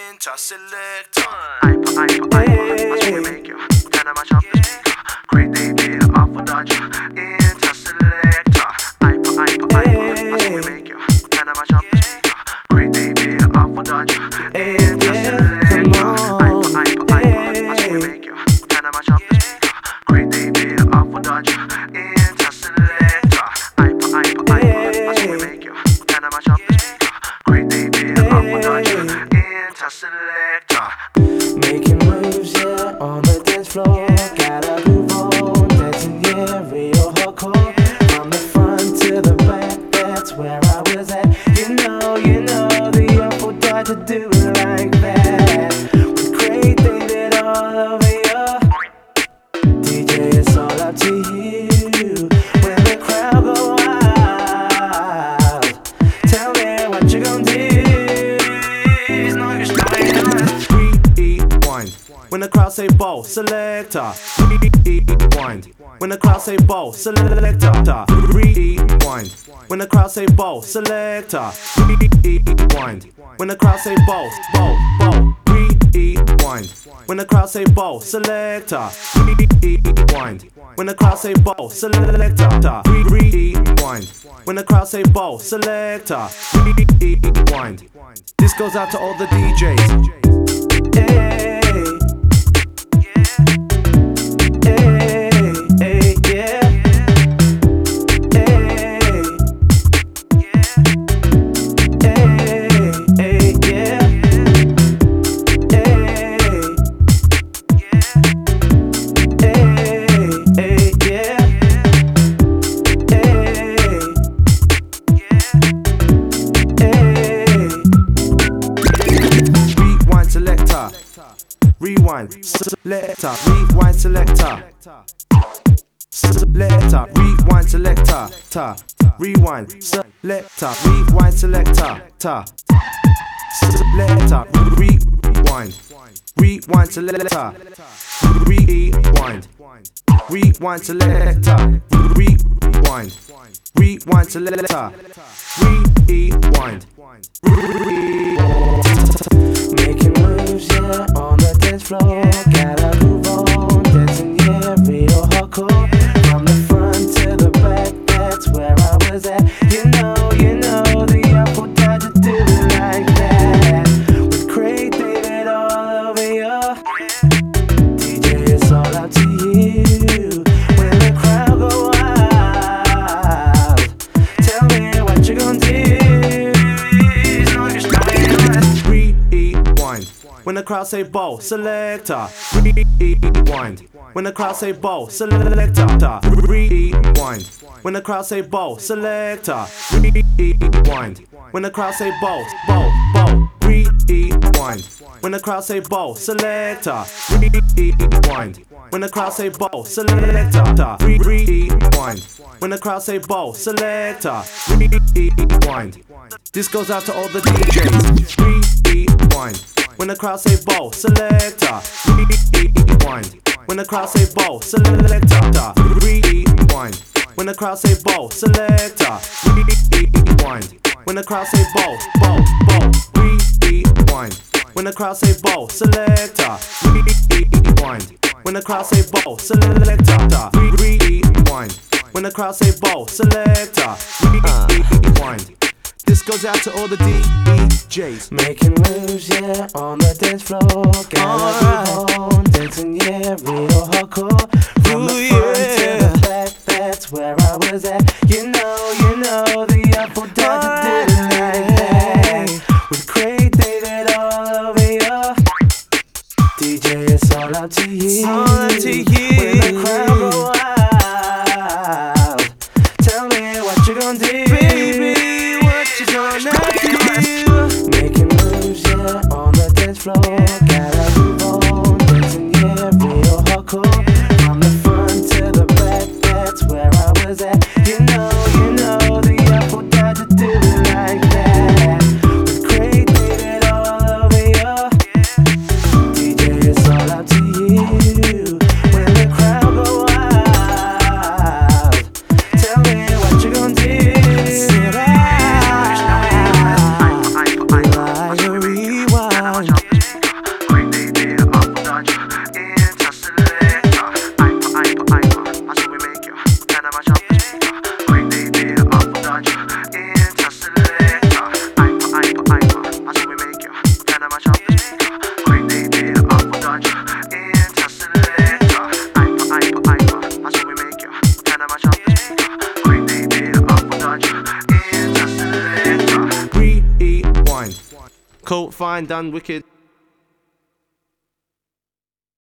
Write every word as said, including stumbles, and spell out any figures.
Interselector. Hyper, hyper, hyper. Watch me make you. Can I match up the speaker? Great David off a Dodger. Interselector. Hyper, hyper, hyper. Watch me make you. Can I match up the speaker? Great David off a Dodger. Interselector. Hyper, hyper, hyper. Watch me make you. Can I match up the speaker? Great David off a Dodger. Interselector. Hyper, hyper, hyper. Watch me make you. Can I match up the speaker? Great David off a Dodger. Interselector. Making moves, yeah, on the dance floor. Gotta move on, dancing, yeah, real hardcore. From the front to the back, that's where I was at. You know, you know, the awful died to do it like that. With Great David all over you. D J, it's all up to you. When the crowd go wild, tell me what you gon' do. When the crowd say ball, selector, rewind. When the crowd say ball, selector, rewind. When the crowd say ball, selector, rewind. When the crowd say ball, ball, ball, rewind. When the crowd say ball, selector, rewind. When the crowd say ball, selector, rewind. When the crowd say ball, selector, rewind. This goes out to all the D Js. Hey. Rewind, selector, rewind, selector, selector, rewind, selector, ta, rewind, selector, rewind, selector, ta, selector, rewind, rewind, selector, rewind, rewind, selector, rewind, rewind, selector, rewind, making moves, yeah, on the dance floor. Gotta move on, dancing, yeah, real hardcore. From the front to the back, that's where I was at. You know, you know, the apple died to do it like that. With Great David all over you. D J, it's all up to you. When the crowd go wild, tell me what you gon' do. When the crowd say ball, selector, rewind. When the crowd say ball, selector, rewind. When the crowd say ball, selector, rewind. When the crowd say ball, ball, ball, rewind. When the crowd say ball, selector, rewind. When the crowd say ball, selector, rewind. When the crowd say ball, selector, rewind. This goes out to all the D Js. Rewind. When the crowd say ball, selector, rewind. When the crowd say ball, selector, rewind. When the crowd say ball, selector, rewind. When the crowd say ball, ball, ball, rewind. When the crowd say ball, selector, rewind. When the crowd say ball, selector, rewind. When the crowd say ball, selector, rewind. This goes out to all the D Js. Making moves, yeah, on the dance floor. Gotta move on, dancing, yeah, real hardcore. From the front to the back, that's where I was at. You know, you know, the apple died to do it like that. With Great David all over you. D J, it's all up to you. It's all up to you. When the crowd go wild, tell me what you gon' do, baby. Making moves, yeah, on the dance floor. Gotta move on, dancing, yeah, real hardcore. From the front to the back, that's where I was at. You know, you know, the apple died to do it like that. With Great David all over you. D J, it's all up to you. When the crowd go wild, tell me what you gon' do. Say that. Rewind. Cool, fine, done, wicked.